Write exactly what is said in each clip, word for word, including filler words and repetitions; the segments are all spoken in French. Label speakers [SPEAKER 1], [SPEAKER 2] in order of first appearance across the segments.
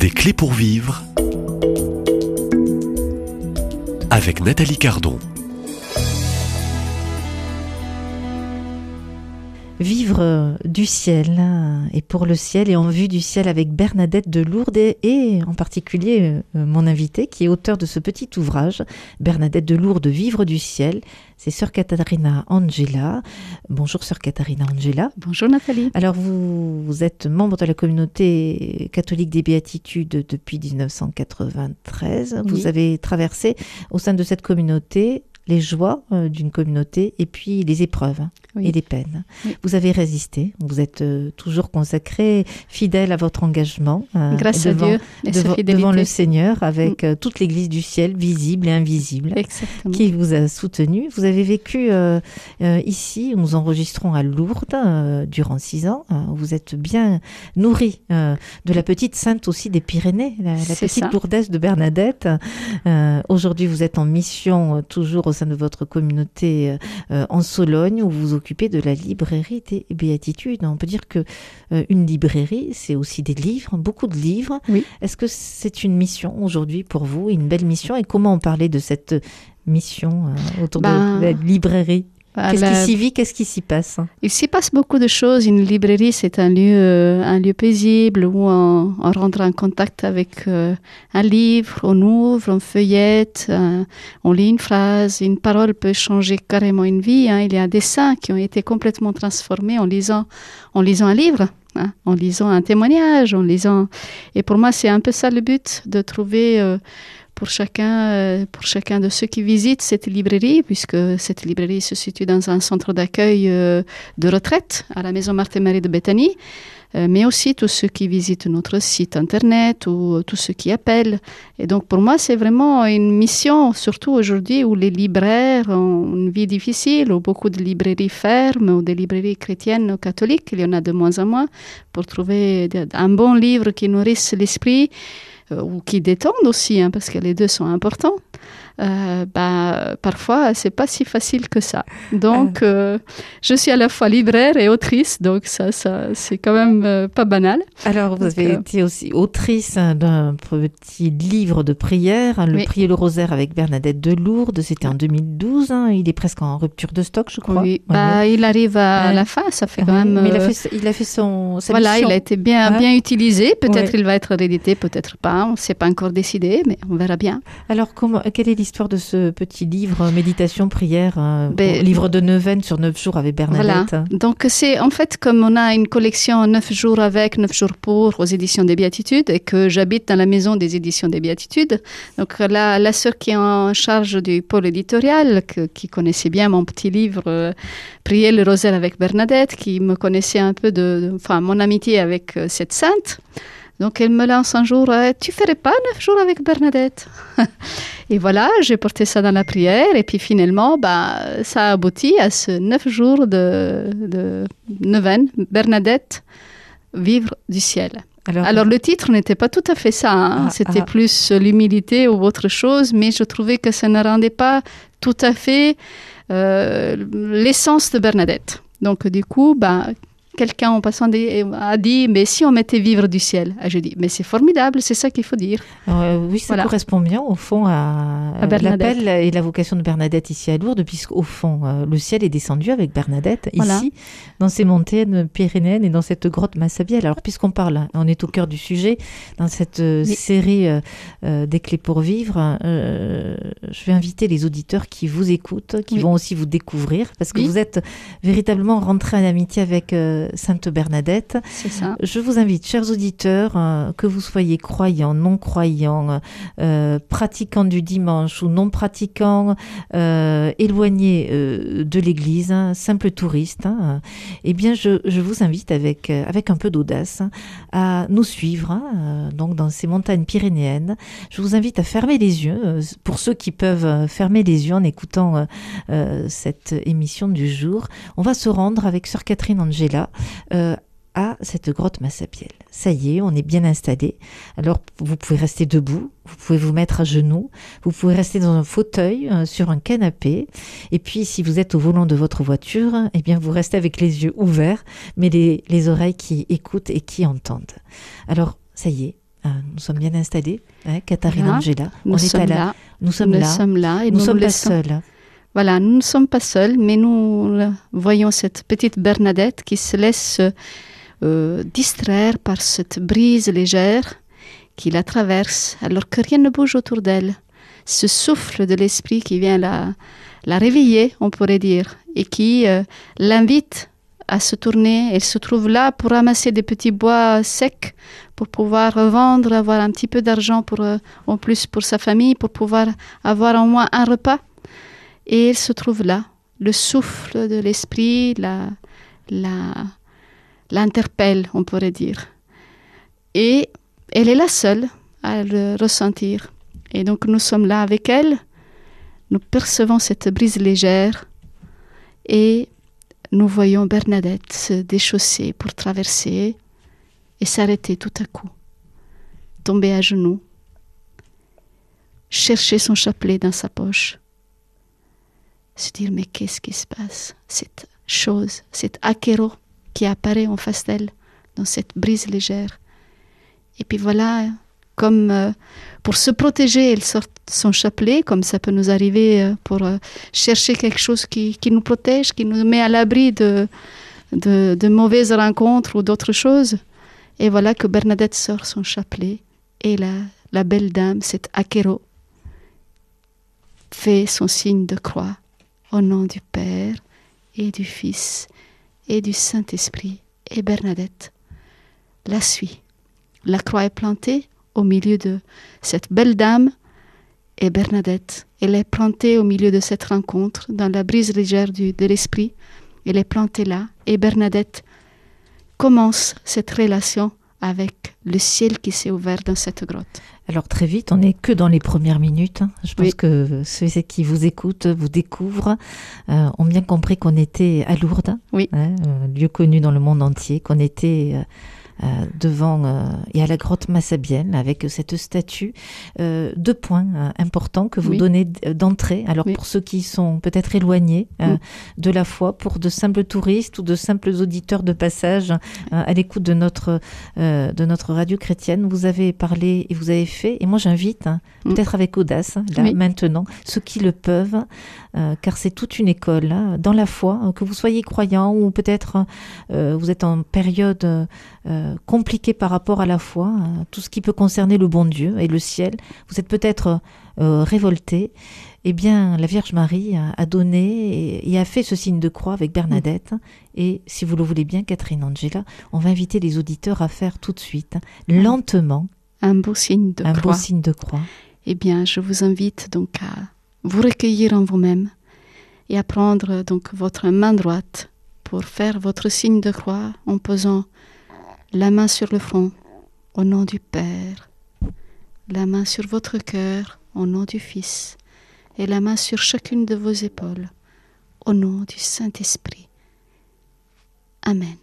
[SPEAKER 1] Des clés pour vivre avec Nathalie Cardon.
[SPEAKER 2] Vivre du ciel et pour le ciel et en vue du ciel avec Bernadette de Lourdes et, et en particulier euh, mon invité qui est auteur de ce petit ouvrage, Bernadette de Lourdes, Vivre du ciel. C'est sœur Catarina Angela. Bonjour sœur Catarina Angela.
[SPEAKER 3] Bonjour Nathalie.
[SPEAKER 2] Alors vous, vous êtes membre de la communauté catholique des béatitudes depuis dix-neuf cent quatre-vingt-treize. Oui. Vous avez traversé au sein de cette communauté les joies euh, d'une communauté et puis les épreuves oui. et les peines. Oui. Vous avez résisté, vous êtes euh, toujours consacré, fidèle à votre engagement. Euh,
[SPEAKER 3] Grâce
[SPEAKER 2] devant,
[SPEAKER 3] à Dieu et
[SPEAKER 2] devant,
[SPEAKER 3] sa fidélité.
[SPEAKER 2] Devant le Seigneur, avec euh, toute l'Église du ciel, visible et invisible,
[SPEAKER 3] Exactement.
[SPEAKER 2] qui vous a soutenu. Vous avez vécu euh, euh, ici, nous enregistrons à Lourdes euh, durant six ans. Euh, vous êtes bien nourri euh, de la petite sainte aussi des Pyrénées, la, la petite ça. Lourdesse de Bernadette. Euh, aujourd'hui, vous êtes en mission euh, toujours au sein de votre communauté euh, en Sologne où vous vous occupez de la librairie des béatitudes. On peut dire que euh, une librairie, c'est aussi des livres, beaucoup de livres.
[SPEAKER 3] Oui.
[SPEAKER 2] Est-ce que c'est une mission aujourd'hui pour vous, une belle mission? Et comment on parlait de cette mission euh, autour ben, de la librairie? Qu'est-ce la... qui s'y vit? Qu'est-ce qui s'y passe?
[SPEAKER 3] Il s'y passe beaucoup de choses. Une librairie, c'est un lieu, euh, un lieu paisible où on, on rentre en contact avec euh, un livre, on ouvre, on feuillette, euh, on lit une phrase. Une parole peut changer carrément une vie. Hein. Il y a des saints qui ont été complètement transformés en lisant, en lisant un livre. Hein, en lisant un témoignage, en lisant... Et pour moi, c'est un peu ça le but, de trouver... Euh, Pour chacun, pour chacun de ceux qui visitent cette librairie, puisque cette librairie se situe dans un centre d'accueil de retraite à la maison Marthe-Marie de Béthanie, mais aussi tous ceux qui visitent notre site internet ou tous ceux qui appellent. Et donc pour moi, c'est vraiment une mission, surtout aujourd'hui où les libraires ont une vie difficile, où beaucoup de librairies ferment, ou des librairies chrétiennes ou catholiques, il y en a de moins en moins, pour trouver un bon livre qui nourrisse l'esprit, ou qui détendent aussi, hein, parce que les deux sont importants, euh, bah, parfois, c'est pas si facile que ça. Donc, euh, je suis à la fois libraire et autrice, donc ça, ça c'est quand même euh, pas banal.
[SPEAKER 2] Alors, vous avez euh... été aussi autrice d'un petit livre de prière, hein, Le oui. Prier le rosaire avec Bernadette de Lourdes, c'était en deux mille douze, hein, il est presque en rupture de stock, je crois.
[SPEAKER 3] Oui, bah, ouais. Il arrive à ouais. la fin, ça fait quand même...
[SPEAKER 2] Mais il a fait, il a fait son... Sa
[SPEAKER 3] voilà,
[SPEAKER 2] mission.
[SPEAKER 3] Il a été bien, ouais. bien utilisé, peut-être
[SPEAKER 2] ouais.
[SPEAKER 3] il va être réédité, peut-être pas, on ne s'est pas encore décidé, mais on verra bien.
[SPEAKER 2] Alors, comment, quelle est l'histoire de ce petit livre, Méditation, prière, euh, ben, livre de neuvaine sur neuf jours avec Bernadette?
[SPEAKER 3] Voilà. Donc, c'est en fait comme on a une collection neuf jours avec, neuf jours pour aux éditions des Béatitudes et que j'habite dans la maison des éditions des Béatitudes. Donc, la, la sœur qui est en charge du pôle éditorial, que, qui connaissait bien mon petit livre euh, Prier le rosaire avec Bernadette, qui me connaissait un peu de, de enfin, mon amitié avec euh, cette sainte. Donc, elle me lance un jour, euh, « Tu ferais pas neuf jours avec Bernadette ?» Et voilà, j'ai porté ça dans la prière. Et puis, finalement, bah, ça a abouti à ce neuf jours de, de neuvaine, Bernadette, Vivre du ciel. Alors, Alors le titre n'était pas tout à fait ça. Hein. Ah, C'était ah. plus l'humilité ou autre chose. Mais je trouvais que ça ne rendait pas tout à fait euh, l'essence de Bernadette. Donc, du coup, bah... quelqu'un en passant a dit, mais si on mettait Vivre du ciel? Ah, je dis, mais c'est formidable, c'est ça qu'il faut dire.
[SPEAKER 2] Euh, oui, ça voilà. correspond bien au fond à, à l'appel et la vocation de Bernadette ici à Lourdes, puisqu'au fond, euh, le ciel est descendu avec Bernadette voilà. ici, dans ces montagnes pyrénéennes et dans cette grotte Massabielle. Alors, puisqu'on parle, on est au cœur du sujet, dans cette euh, oui. série euh, euh, des clés pour vivre, euh, je vais inviter les auditeurs qui vous écoutent, qui oui. vont aussi vous découvrir, parce que oui. vous êtes véritablement rentrés en amitié avec euh, Sainte Bernadette.
[SPEAKER 3] C'est ça.
[SPEAKER 2] Je vous invite, chers auditeurs, euh, que vous soyez croyants, non-croyants, euh, pratiquants du dimanche ou non-pratiquants, euh, éloignés euh, de l'Église, hein, simples touristes, hein, eh bien, je, je vous invite avec, euh, avec un peu d'audace hein, à nous suivre hein, euh, donc dans ces montagnes pyrénéennes. Je vous invite à fermer les yeux, euh, pour ceux qui peuvent fermer les yeux en écoutant euh, euh, cette émission du jour. On va se rendre avec sœur Catherine Angela Euh, à cette grotte Massabielle. Ça y est, on est bien installé. Alors, vous pouvez rester debout, vous pouvez vous mettre à genoux, vous pouvez rester dans un fauteuil, euh, sur un canapé. Et puis, si vous êtes au volant de votre voiture, eh bien, vous restez avec les yeux ouverts, mais les, les oreilles qui écoutent et qui entendent. Alors, ça y est, nous sommes bien installés, hein, Katharine,
[SPEAKER 3] là,
[SPEAKER 2] Angela.
[SPEAKER 3] Nous
[SPEAKER 2] on
[SPEAKER 3] sommes
[SPEAKER 2] est à la,
[SPEAKER 3] là.
[SPEAKER 2] Nous sommes
[SPEAKER 3] nous
[SPEAKER 2] là.
[SPEAKER 3] sommes là et
[SPEAKER 2] nous ne
[SPEAKER 3] nous
[SPEAKER 2] sommes pas
[SPEAKER 3] laissons...
[SPEAKER 2] seuls.
[SPEAKER 3] Voilà, nous ne sommes pas seuls, mais nous voyons cette petite Bernadette qui se laisse euh, distraire par cette brise légère qui la traverse, alors que rien ne bouge autour d'elle. Ce souffle de l'esprit qui vient la, la réveiller, on pourrait dire, et qui euh, l'invite à se tourner. Elle se trouve là pour ramasser des petits bois secs, pour pouvoir revendre, avoir un petit peu d'argent pour, euh, en plus pour sa famille, pour pouvoir avoir au moins un repas. Et elle se trouve là. Le souffle de l'esprit la, la, l'interpelle, on pourrait dire. Et elle est la seule à le ressentir. Et donc nous sommes là avec elle, nous percevons cette brise légère et nous voyons Bernadette se déchausser pour traverser et s'arrêter tout à coup, tomber à genoux, chercher son chapelet dans sa poche, se dire mais qu'est-ce qui se passe? Cette chose, cet acquéro qui apparaît en face d'elle dans cette brise légère. Et puis voilà, comme euh, pour se protéger, elle sort son chapelet, comme ça peut nous arriver euh, pour euh, chercher quelque chose qui, qui nous protège, qui nous met à l'abri de, de, de mauvaises rencontres ou d'autres choses. Et voilà que Bernadette sort son chapelet et la, la belle dame, cette acquéro, fait son signe de croix au nom du Père et du Fils et du Saint-Esprit. Et Bernadette la suit. La croix est plantée au milieu de cette belle dame et Bernadette. Elle est plantée au milieu de cette rencontre, dans la brise légère du, de l'esprit. Elle est plantée là et Bernadette commence cette relation avec le ciel qui s'est ouvert dans cette grotte.
[SPEAKER 2] Alors très vite, on n'est que dans les premières minutes. Je pense
[SPEAKER 3] oui.
[SPEAKER 2] que ceux qui vous écoutent, vous découvrent, euh, ont bien compris qu'on était à Lourdes,
[SPEAKER 3] oui.
[SPEAKER 2] hein, euh, lieu connu dans le monde entier, qu'on était... Euh, Euh, devant euh, et à la grotte Massabielle avec cette statue. Euh, deux points euh, importants que vous
[SPEAKER 3] oui.
[SPEAKER 2] donnez d'entrée. Alors oui. pour ceux qui sont peut-être éloignés euh, oui. de la foi, pour de simples touristes ou de simples auditeurs de passage euh, à l'écoute de notre euh, de notre radio chrétienne, vous avez parlé et vous avez fait. Et moi j'invite, hein, oui. peut-être avec audace, là oui. maintenant, ceux qui le peuvent, euh, car c'est toute une école là, dans la foi, hein, que vous soyez croyant ou peut-être euh, vous êtes en période euh, compliqué par rapport à la foi, euh, tout ce qui peut concerner le bon Dieu et le ciel, vous êtes peut-être euh, révolté, eh bien la Vierge Marie a, a donné et, et a fait ce signe de croix avec Bernadette. Mmh. Et si vous le voulez bien, Catherine, Angela, on va inviter les auditeurs à faire tout de suite, mmh. lentement,
[SPEAKER 3] un beau signe de
[SPEAKER 2] un
[SPEAKER 3] croix.
[SPEAKER 2] beau signe de croix.
[SPEAKER 3] Eh bien, je vous invite donc à vous recueillir en vous-même et à prendre donc votre main droite pour faire votre signe de croix en posant la main sur le front, au nom du Père, la main sur votre cœur, au nom du Fils, et la main sur chacune de vos épaules, au nom du Saint-Esprit. Amen.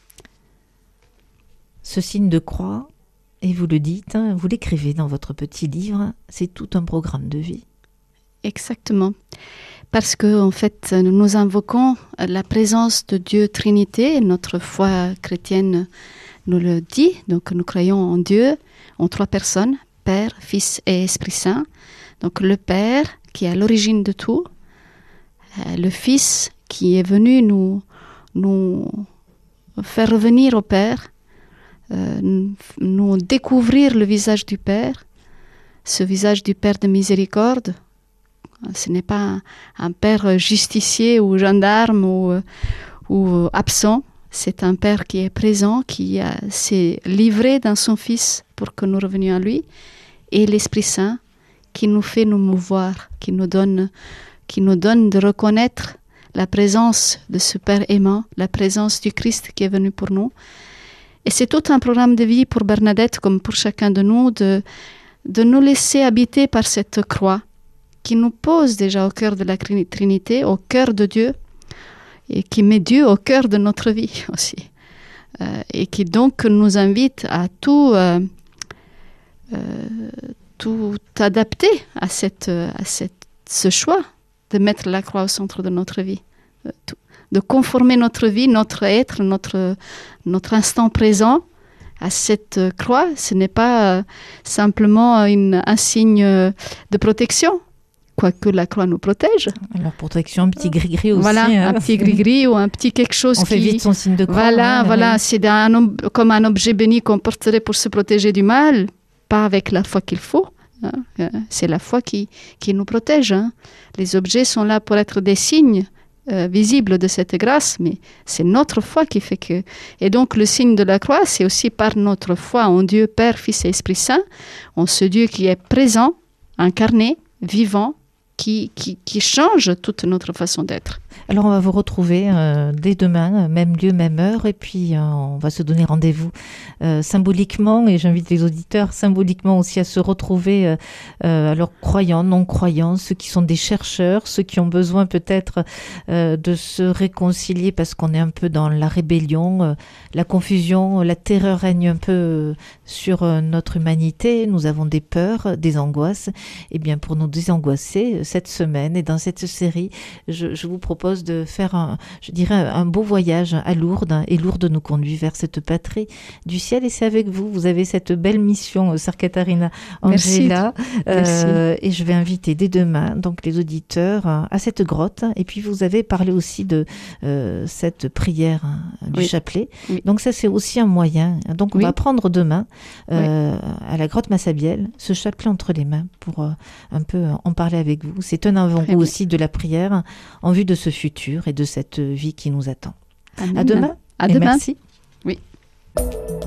[SPEAKER 2] Ce signe de croix, et vous le dites, vous l'écrivez dans votre petit livre, c'est tout un programme de vie.
[SPEAKER 3] Exactement. Parce que, en fait, nous invoquons la présence de Dieu Trinité, notre foi chrétienne nous le dit, donc nous croyons en Dieu, en trois personnes, Père, Fils et Esprit Saint. Donc le Père qui est à l'origine de tout, euh, le Fils qui est venu nous, nous faire revenir au Père, euh, nous, nous découvrir le visage du Père, ce visage du Père de miséricorde. Ce n'est pas un, un Père justicier ou gendarme ou, ou absent. C'est un Père qui est présent, qui a, s'est livré dans son Fils pour que nous revenions à lui. Et l'Esprit Saint qui nous fait nous mouvoir, qui nous donne, qui nous donne de reconnaître la présence de ce Père aimant, la présence du Christ qui est venu pour nous. Et c'est tout un programme de vie pour Bernadette, comme pour chacun de nous, de, de nous laisser habiter par cette croix qui nous pose déjà au cœur de la Trinité, au cœur de Dieu, et qui met Dieu au cœur de notre vie aussi. Euh, et qui donc nous invite à tout, euh, euh, tout adapter à, cette, à cette, ce choix de mettre la croix au centre de notre vie. Euh, tout, de conformer notre vie, notre être, notre, notre instant présent à cette croix, ce n'est pas euh, simplement une, un signe de protection, quoique la croix nous protège.
[SPEAKER 2] Alors, protection, un petit gris-gris aussi.
[SPEAKER 3] Voilà,
[SPEAKER 2] hein.
[SPEAKER 3] un petit gris-gris ou un petit quelque chose
[SPEAKER 2] On
[SPEAKER 3] qui...
[SPEAKER 2] fait vite son signe de croix.
[SPEAKER 3] Voilà,
[SPEAKER 2] hein,
[SPEAKER 3] voilà,
[SPEAKER 2] ouais.
[SPEAKER 3] c'est un, ob- comme un objet béni qu'on porterait pour se protéger du mal, pas avec la foi qu'il faut. Hein. Euh, C'est la foi qui, qui nous protège. Hein. Les objets sont là pour être des signes euh, visibles de cette grâce, mais c'est notre foi qui fait que... Et donc le signe de la croix, c'est aussi par notre foi en Dieu, Père, Fils et Esprit Saint, en ce Dieu qui est présent, incarné, vivant, qui, qui, qui change toute notre façon d'être.
[SPEAKER 2] Alors, on va vous retrouver euh, dès demain, même lieu, même heure, et puis euh, on va se donner rendez-vous euh, symboliquement, et j'invite les auditeurs symboliquement aussi à se retrouver, euh, euh, alors croyants, non-croyants, ceux qui sont des chercheurs, ceux qui ont besoin peut-être euh, de se réconcilier parce qu'on est un peu dans la rébellion, euh, la confusion, la terreur règne un peu euh, sur euh, notre humanité, nous avons des peurs, des angoisses, et bien pour nous désangoisser euh, cette semaine et dans cette série, je, je vous propose de faire un, je dirais, un beau voyage à Lourdes, et Lourdes nous conduit vers cette patrie du ciel, et c'est avec vous, vous avez cette belle mission, Sœur Katharina Angela, euh, et je vais inviter dès demain donc les auditeurs à cette grotte, et puis vous avez parlé aussi de euh, cette prière hein, du
[SPEAKER 3] oui.
[SPEAKER 2] chapelet,
[SPEAKER 3] Oui.
[SPEAKER 2] donc ça c'est aussi un moyen, donc on
[SPEAKER 3] Oui.
[SPEAKER 2] va prendre demain euh, oui. à la grotte Massabielle ce chapelet entre les mains pour euh, un peu en parler avec vous, c'est un avant-goût aussi de la prière en vue de ce futur et de cette vie qui nous attend.
[SPEAKER 3] Amen.
[SPEAKER 2] À demain.
[SPEAKER 3] À
[SPEAKER 2] et
[SPEAKER 3] demain.
[SPEAKER 2] Merci.
[SPEAKER 3] Oui.